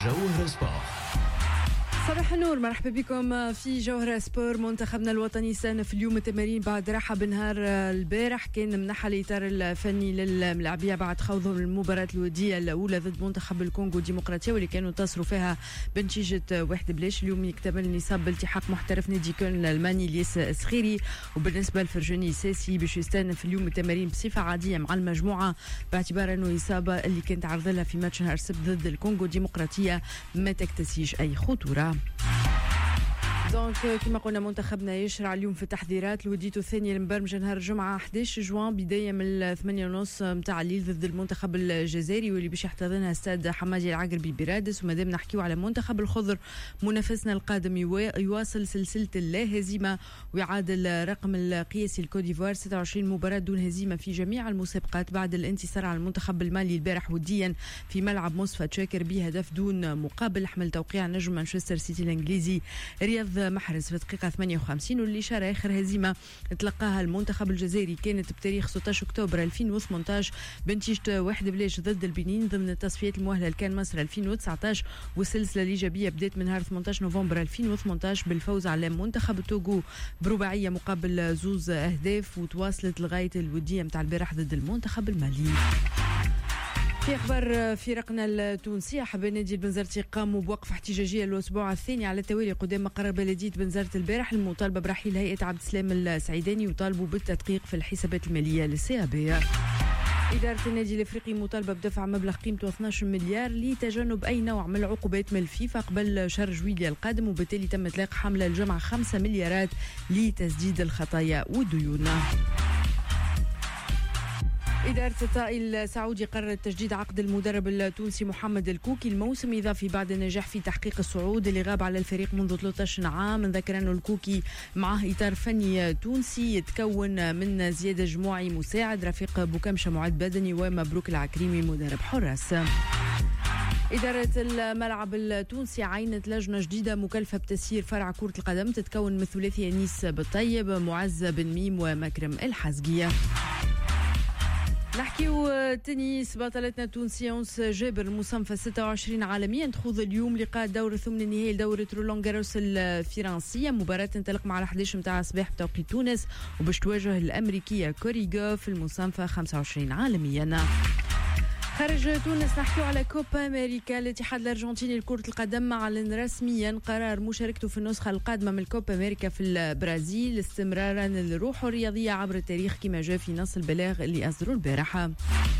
جوهر سبورت. صباح النور، مرحبا بكم في جوهر سبور. منتخبنا الوطني استأنف اليوم التمارين بعد راحة بنهار البارح، كان منحى الإطار الفني للملاعبية بعد خوضهم المباراة الودية الأولى ضد منتخب الكونغو الديمقراطية واللي كانوا انتصروا فيها بنتيجة 1-0. اليوم يكتمل النصاب بالتحاق محترف نادي كولن الألماني الياس سخيري، وبالنسبة لفرجاني ساسي باش يستأنف اليوم التمارين بصفة عادية مع المجموعة باعتبار أنه إصابة اللي كانت عرض لها في ماتش نهار السبت ضد الكونغو الديمقراطية ما تكتسيش أي خطورة. دونك كما قلنا منتخبنا يشرع اليوم في التحضيرات لوديته الثانية المبرمجة نهار الجمعة 11 جوان بداية من 8:30 متاع الليل ضد المنتخب الجزائري واللي باش يحتضنها استاد حمادي العقربي برادس. ومادام نحكيو على منتخب الخضر، منافسنا القادم يواصل سلسلة اللا هزيمة ويعادل رقم القياسي الكوديفوار 26 مباراة دون هزيمة في جميع المسابقات بعد الانتصار على المنتخب المالي البارح وديا في ملعب مصفى تشاكر بهدف دون مقابل، حمل توقيع نجم مانشستر سيتي الانجليزي رياض محرز في دقيقة 58. والإشارة آخر هزيمة تلقاها المنتخب الجزائري كانت بتاريخ 16 أكتوبر 2018 بنتيجة 1-0 ضد البنين ضمن التصفيات المؤهلة لكان مصر 2019. والسلسلة الإيجابية بدأت من نهار 18 نوفمبر 2018 بالفوز على منتخب التوغو برباعية مقابل 2 أهداف، وتواصلت لغاية الودية متاع البارح ضد المنتخب المالي. في أخبار فرقنا التونسية، حب نادي البنزرتي قاموا بوقف احتجاجية الأسبوع الثاني على التوالي قدام مقر بلدية بنزرت البارح المطالبة برحيل هيئة عبد السلام السعيداني، وطالبوا بالتدقيق في الحسابات المالية للسيابية. إدارة النادي الأفريقي مطالبة بدفع مبلغ قيمته 12 مليار لتجنب أي نوع من العقوبات من الفيفا قبل شهر جويلية القادم، وبالتالي تم إطلاق حملة لجمع 5 مليارات لتسديد الخطايا والديون. إدارة الطائي السعودي قررت تجديد عقد المدرب التونسي محمد الكوكي الموسم إضافي بعد النجاح في تحقيق الصعود اللي غاب على الفريق منذ 13 عام. نذكر أنه الكوكي معه إطار فني تونسي يتكون من زياد جموعي مساعد، رفيق بوكمشة معد بدني، ومبروك العكريمي مدرب حراس. إدارة الملعب التونسي عينت لجنة جديدة مكلفة بتسيير فرع كرة القدم تتكون من ثلاثي أنيس بالطيب، معز بن ميم، ومكرم الحزقية. نحكيو تنس. بطلتنا التونسية أنس جابر المصنفة 26 عالميا تخوض اليوم لقاء دور ثمن النهائي لدورة رولان جاروس الفرنسية. مباراة تنطلق مع 11 متاع الصباح بتوقيت تونس وباش تواجه الأمريكية كوري جوف المصنفة 25 عالميا. خارج تونس نحكيو على كوبا أمريكا. الاتحاد الأرجنتيني لكرة القدم أعلن رسميا قرار مشاركته في النسخة القادمة من كوبا أمريكا في البرازيل استمرارا للروح الرياضية عبر التاريخ كما جاء في نص البلاغ اللي أصدروا البارحة.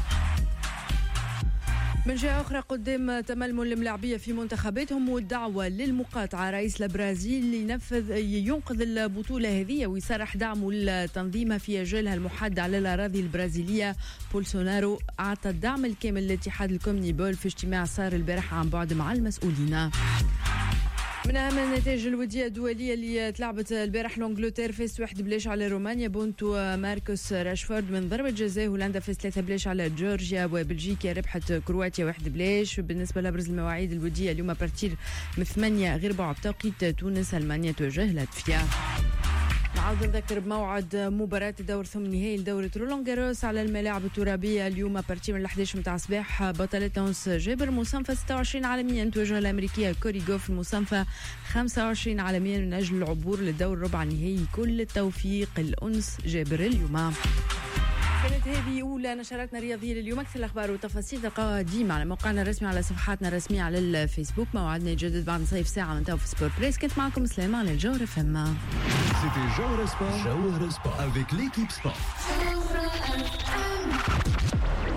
من جهة أخرى قدام تململ الملاعبية في منتخباتهم والدعوة للمقاطعة، رئيس البرازيل ينقذ البطولة هذه ويصرح دعمه لتنظيمها في أجالها المحددة على الأراضي البرازيلية. بولسونارو أعطى الدعم الكامل لاتحاد الكومنيبول في اجتماع صار البارحة عن بعد مع المسؤولين. من أهم النتائج الودية الدولية اللي تلعبت البارح، لانجلترا فاز 1-0 على رومانيا بونتو ماركوس راشفورد من ضربة جزاء. هولندا فاز 3-0 على جورجيا، وبلجيكا ربحت كرواتيا 1-0. بالنسبة لأبرز المواعيد الودية اليوم بارتير من 8 غير بعض بتوقيت تونس ألمانيا تواجه لاتفيا. نعاود نذكر بموعد مباراة الدور ثم نهائي لدورة رولان جاروس على الملاعب الترابية اليوم بارتي من 11 متاع الصباح. بطلتنا أنس جابر مصنفة 26 عالميا تواجه الأمريكية كوري جوف المصنفة 25 عالميا من أجل العبور للدور ربع النهائي. كل التوفيق الأنس جابر اليوم. كانت هذه أولى نشراتنا الرياضية لليوم. أكثر الأخبار والتفاصيل تلقاها ديما على موقعنا الرسمي على صفحاتنا الرسمية على الفيسبوك. موعدنا يتجدد بعد نصيف ساعة من تو في سبورت بريس. كنت معكم سلامة على الجوهر FM. C'était Jawhar Sport avec l'équipe sport.